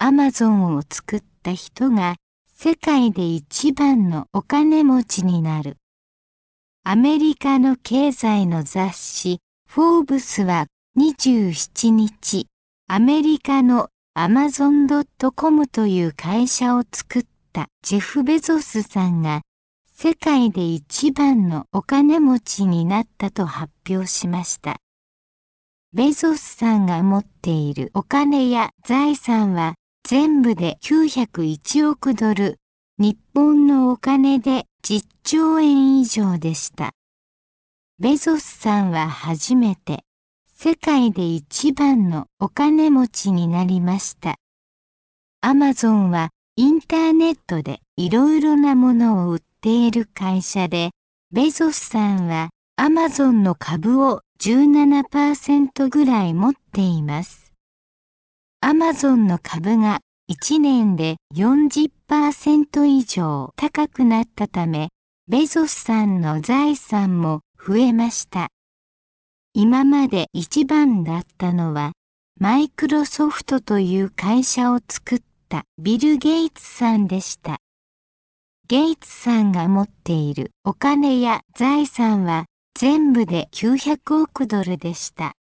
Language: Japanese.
アマゾンを作った人が世界で一番のお金持ちになる。アメリカの経済の雑誌フォーブスは27日、アメリカの Amazon.com という会社を作ったジェフ・ベゾスさんが世界で一番のお金持ちになったと発表しました。ベゾスさんが持っているお金や財産は全部で901億ドル、日本のお金で10兆円以上でした。ベゾスさんは初めて世界で一番のお金持ちになりました。アマゾンはインターネットでいろいろなものを売っている会社で、ベゾスさんはアマゾンの株を17% ぐらい持っています。アマゾンの株が1年で 40% 以上高くなったため、ベゾスさんの財産も増えました。今まで一番だったのは、マイクロソフトという会社を作ったビル・ゲイツさんでした。ゲイツさんが持っているお金や財産は全部で900億ドルでした。